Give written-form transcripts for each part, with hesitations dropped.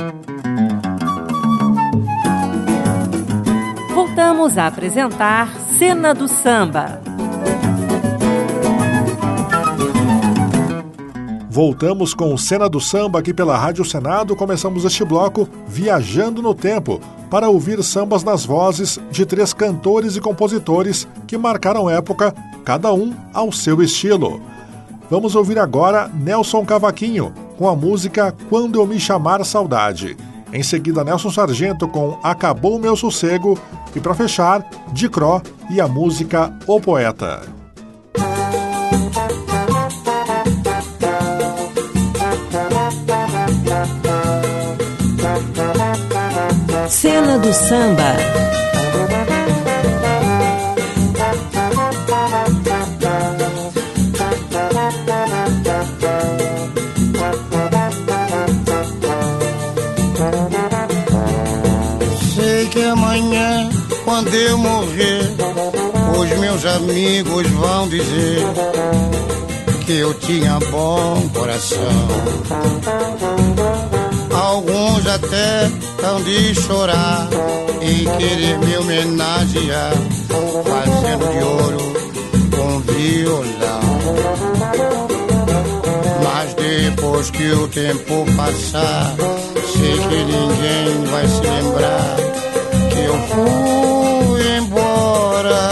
Voltamos a apresentar Cena do Samba. Voltamos com Cena do Samba aqui pela Rádio Senado. Começamos este bloco Viajando no Tempo, para ouvir sambas nas vozes de 3 cantores e compositores que marcaram época, cada um ao seu estilo. Vamos ouvir agora Nelson Cavaquinho, com a música Quando Eu Me Chamar Saudade. Em seguida, Nelson Sargento com Acabou Meu Sossego. E para fechar, Dicró e a música O Poeta. Cena do Samba. Sei que amanhã, quando eu morrer, os meus amigos vão dizer que eu tinha bom coração. Alguns até hão de chorar e querer me homenagear, fazendo de ouro com violão. Mas depois que o tempo passar, sei que ninguém vai se lembrar que eu fui embora.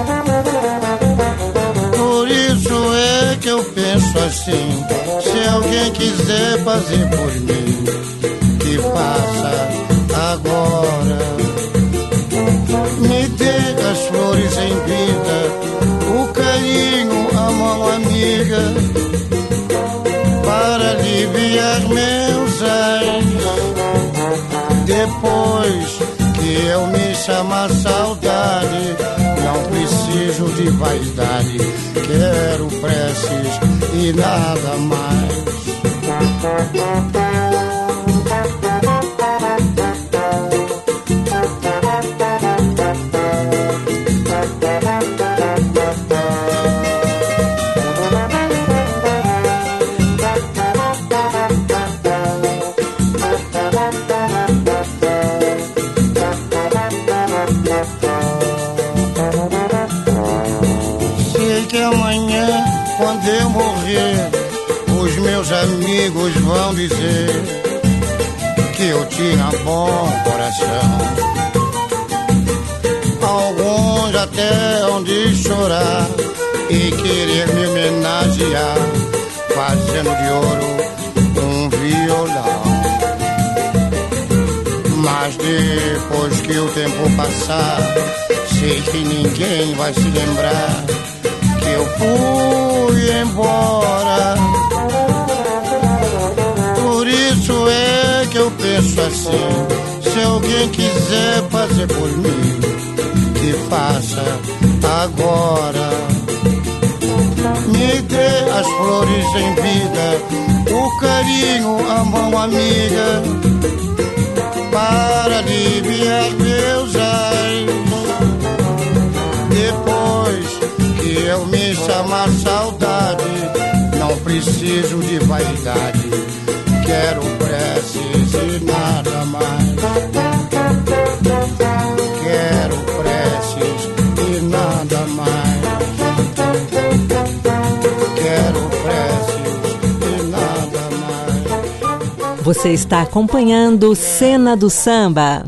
Por isso é que eu penso assim: se alguém quiser fazer por mim, que faça agora. Me dê as flores em vida, o carinho, a mão amiga, para aliviar meus ais. Depois que eu me chamar saudade, não preciso de vaidade, quero preces e nada mais. Sei que amanhã, quando eu morrer, os meus amigos vão dizer que eu tinha bom coração. Alguns até hão de chorar e querer me homenagear, fazendo de ouro um violão. Mas depois que o tempo passar, sei que ninguém vai se lembrar que eu fui embora. Por isso é que eu penso assim: se alguém quiser fazer por mim, que faça agora. Me dê as flores em vida, o carinho, a mão amiga, para aliviar meus ais. Depois que eu me chamar saudade, não preciso de vaidade, quero preces e nada mais. Quero preces e nada mais. Quero preces e nada mais. Você está acompanhando Cena do Samba.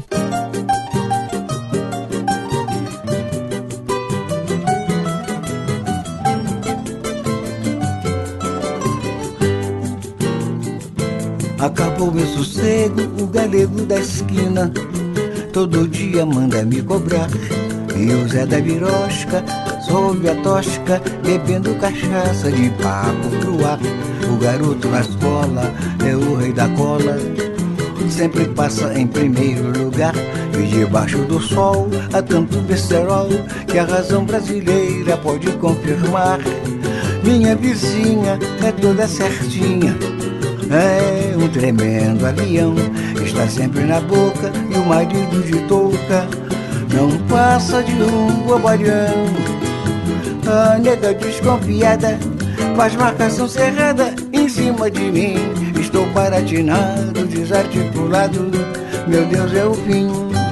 Acabou meu sossego, o galego da esquina todo dia manda me cobrar. E o Zé da Birosca, sob a tosca, bebendo cachaça de papo pro ar. O garoto na escola é o rei da cola, sempre passa em primeiro lugar. E debaixo do sol há tanto besterol que a razão brasileira pode confirmar. Minha vizinha é toda certinha, é um tremendo avião, está sempre na boca e o marido de touca não passa de um bobalhão. A nega desconfiada faz marcação cerrada e em cima de mim. Estou baratinado, desarticulado, meu Deus é o fim.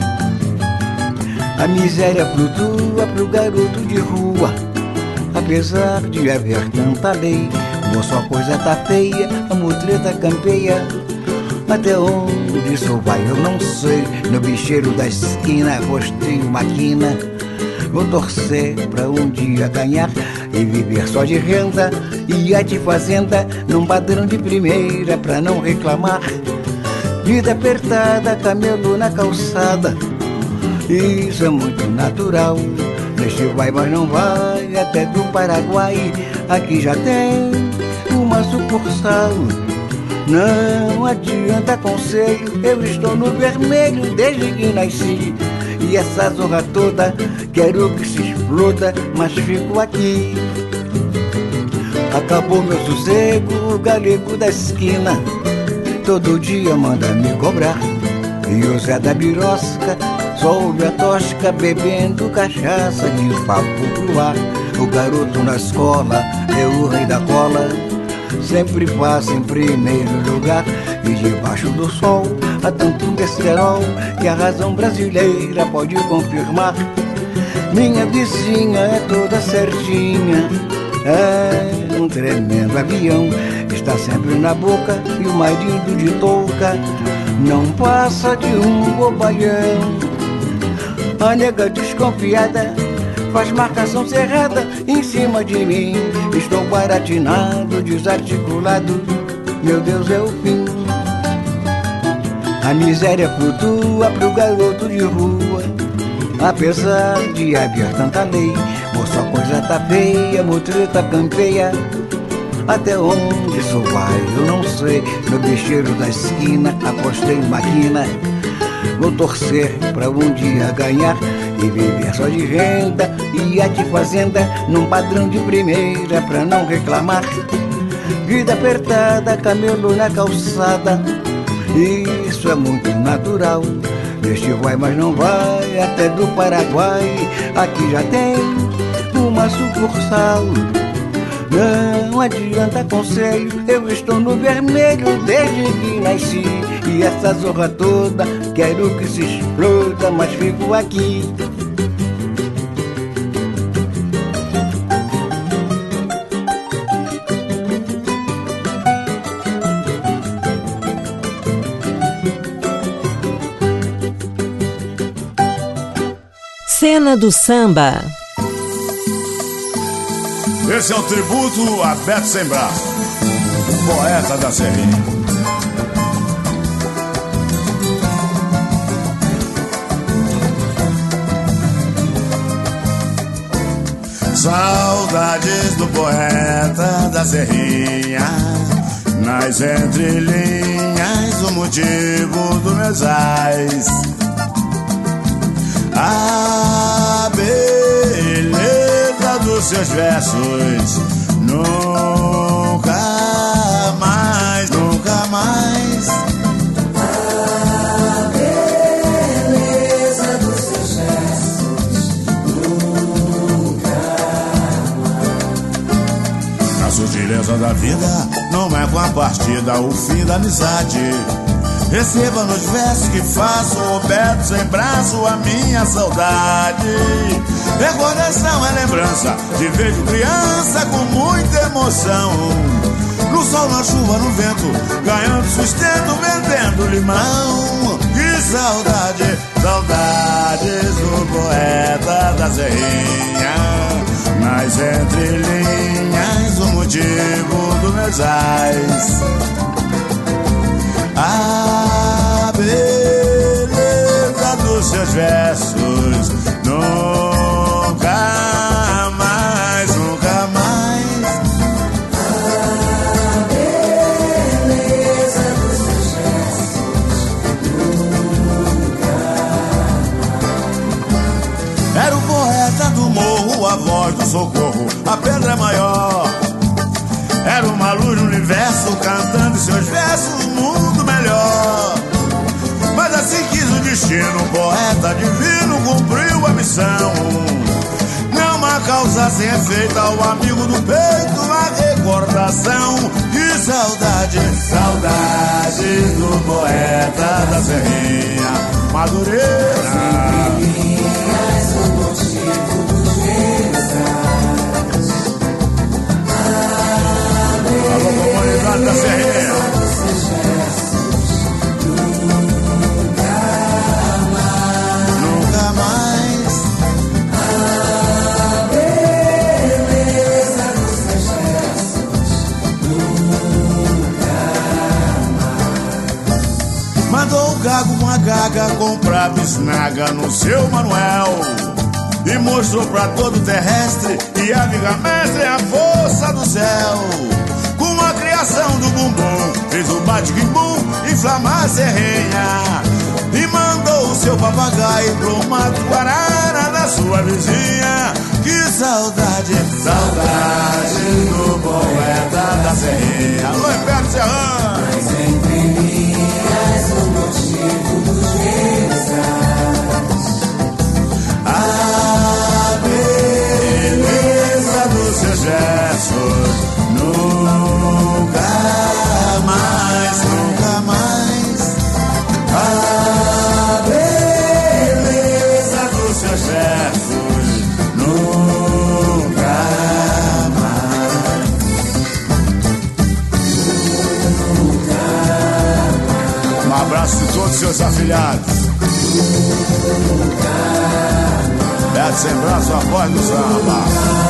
A miséria flutua pro garoto de rua, apesar de haver tanta lei. Moço, a coisa tá feia, a mutreta campeia. Até onde isso vai eu não sei. No bicheiro da esquina rosteio maquina. Vou torcer pra um dia ganhar e viver só de renda. E de fazenda num padrão de primeira pra não reclamar. Vida apertada, camelo na calçada, isso é muito natural. Neste vai, mas não vai, até do Paraguai. Aqui já tem uma sucursal. Não adianta conselho, eu estou no vermelho desde que nasci. E essa zorra toda, quero que se exploda, mas fico aqui. Acabou meu sossego, o galego da esquina todo dia manda me cobrar. E o Zé da Birosca só ouve a tosca bebendo cachaça de papo pro ar. O garoto na escola é o rei da cola, sempre passa em primeiro lugar. E debaixo do sol há tanto besterol que a razão brasileira pode confirmar. Minha vizinha é toda certinha, é um tremendo avião, está sempre na boca e o marido de touca não passa de um bobalhão. A nega desconfiada faz marcação cerrada em cima de mim. Estou baratinado, desarticulado, meu Deus é o fim. A miséria flutua pro garoto de rua, apesar de haver tanta lei. Moço, a coisa tá feia, mutreta campeia. Até onde isso vai eu não sei. No bicheiro da esquina apostei em maquina. Vou torcer pra um dia ganhar e viver só de renda. E de fazenda num padrão de primeira pra não reclamar. Vida apertada, camelo na calçada, isso é muito natural. Este vai, mas não vai, até do Paraguai. Aqui já tem uma sucursal. Não adianta conselho, eu estou no vermelho desde que nasci. E essa zorra toda, quero que se exploda, mas fico aqui. Cena do Samba. Esse é o tributo a Beto Sem Braço, poeta da Serrinha. Saudades do poeta da Serrinha, nas entrelinhas o motivo dos meus ais. A beleza dos seus versos, nunca mais, nunca mais. A beleza dos seus versos, nunca mais. A sutileza da vida não é com a partida o fim da amizade. Receba nos versos que faço o Beto Sem Braço a minha saudade. Recordação é lembrança de vejo criança com muita emoção. No sol, na chuva, no vento, ganhando sustento, vendendo limão. Que saudade, saudades do poeta da Serrinha, nas entrelinhas o motivo dos meus ais. A beleza dos seus versos, nunca mais, nunca mais. A beleza dos seus versos, nunca mais. Era o poeta do morro, a voz do socorro, a pedra maior. Era uma luz no universo, cantando seus versos, um mundo melhor. Mas assim quis o destino, o poeta divino cumpriu a missão. Não há causa sem efeito ao amigo do peito, a recordação. Que saudade, saudade do poeta da Serrinha, Madureira. Alô, comunidade da Serrinha. Nunca mais. A beleza dos seus gestos. Nunca mais. Mandou o gago uma gaga comprar bisnaga no seu Manuel e mostrou pra todo terrestre que a viga mestre é a força do céu. Com a criação do bumbum, fez o bate-guimbum inflamar a Serrinha e mandou o seu papagaio pro mato guarara da sua vizinha. Que saudade, saudade do poeta da Serrinha. Alô, Herberto Serrano. Mas entre linhas o motivo dos meus a beleza dos seus gestos. Nunca mais, nunca mais. A beleza dos seus gestos. Nunca mais. Nunca mais. Um abraço de todos os seus afilhados. Beto sem braço, a voz do samba.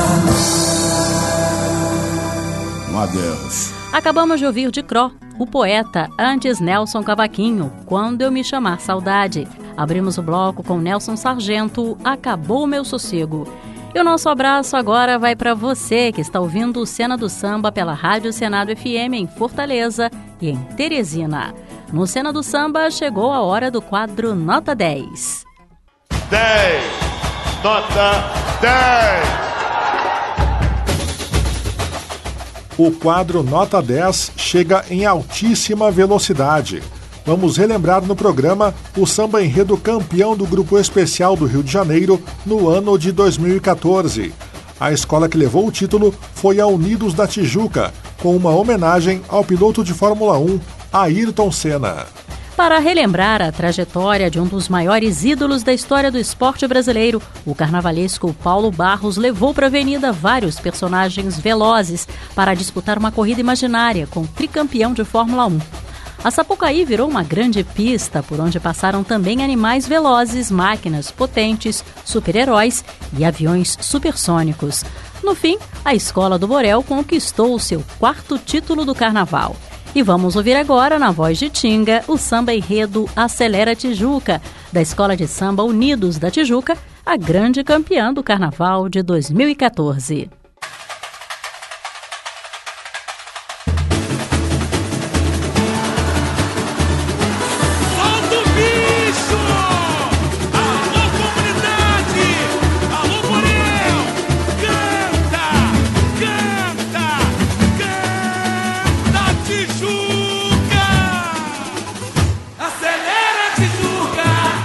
Um adeus. Acabamos de ouvir de Cro, o poeta, antes Nelson Cavaquinho, Quando Eu Me Chamar Saudade. Abrimos o bloco com Nelson Sargento, Acabou o Meu Sossego. E o nosso abraço agora vai para você que está ouvindo o Cena do Samba pela Rádio Senado FM em Fortaleza e em Teresina. No Cena do Samba chegou a hora do quadro Nota 10. 10, nota 10. O quadro Nota 10 chega em altíssima velocidade. Vamos relembrar no programa o samba enredo campeão do Grupo Especial do Rio de Janeiro no ano de 2014. A escola que levou o título foi a Unidos da Tijuca, com uma homenagem ao piloto de Fórmula 1, Ayrton Senna. Para relembrar a trajetória de um dos maiores ídolos da história do esporte brasileiro, o carnavalesco Paulo Barros levou para a avenida vários personagens velozes para disputar uma corrida imaginária com o tricampeão de Fórmula 1. A Sapucaí virou uma grande pista por onde passaram também animais velozes, máquinas potentes, super-heróis e aviões supersônicos. No fim, a Escola do Borel conquistou o seu 4º título do carnaval. E vamos ouvir agora, na voz de Tinga, o samba enredo Acelera Tijuca, da Escola de Samba Unidos da Tijuca, a grande campeã do Carnaval de 2014.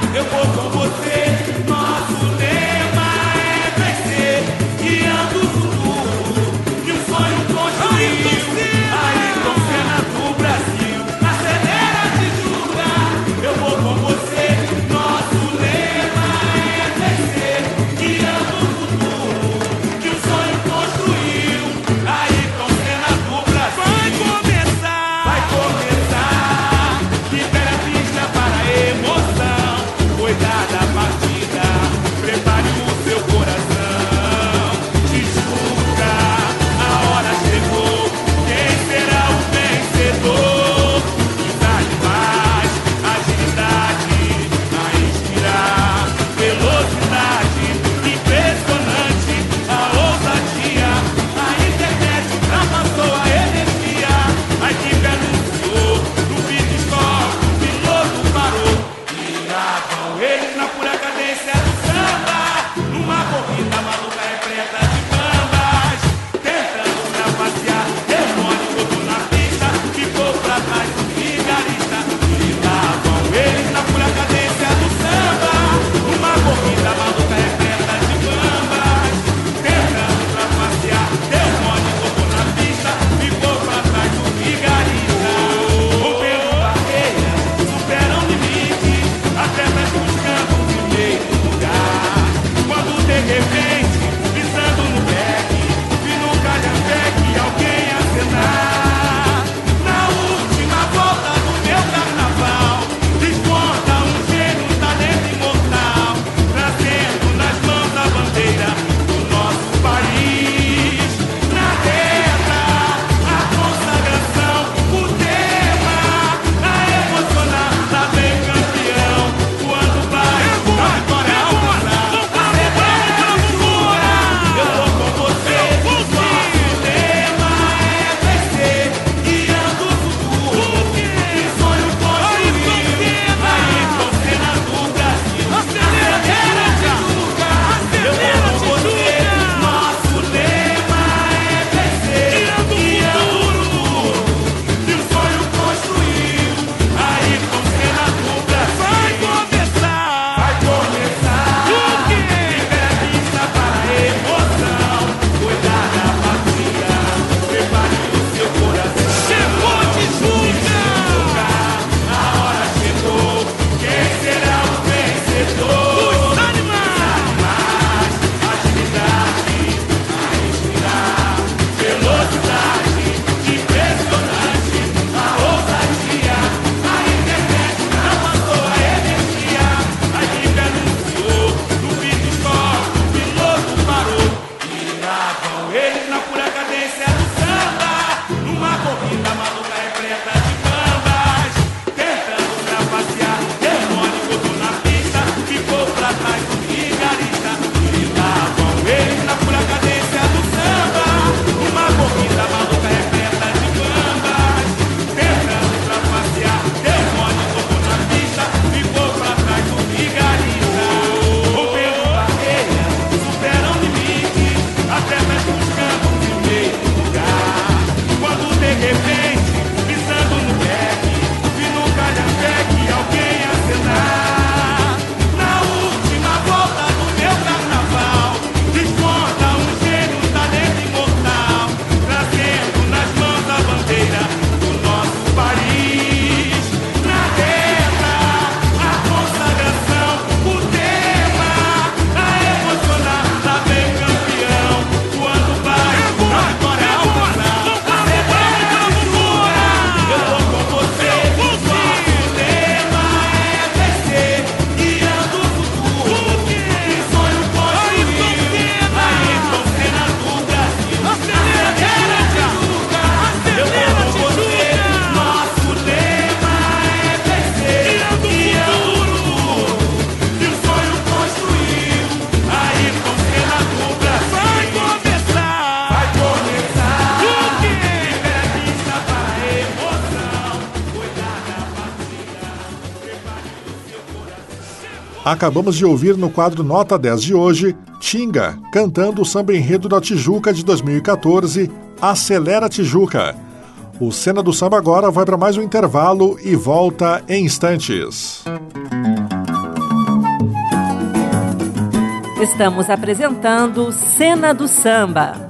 Nosso lema é vencer, guiando o Acabamos de ouvir no quadro Nota 10 de hoje, Tinga, cantando o samba enredo da Tijuca de 2014, Acelera Tijuca. O Cena do Samba agora vai para mais um intervalo e volta em instantes. Estamos apresentando Cena do Samba.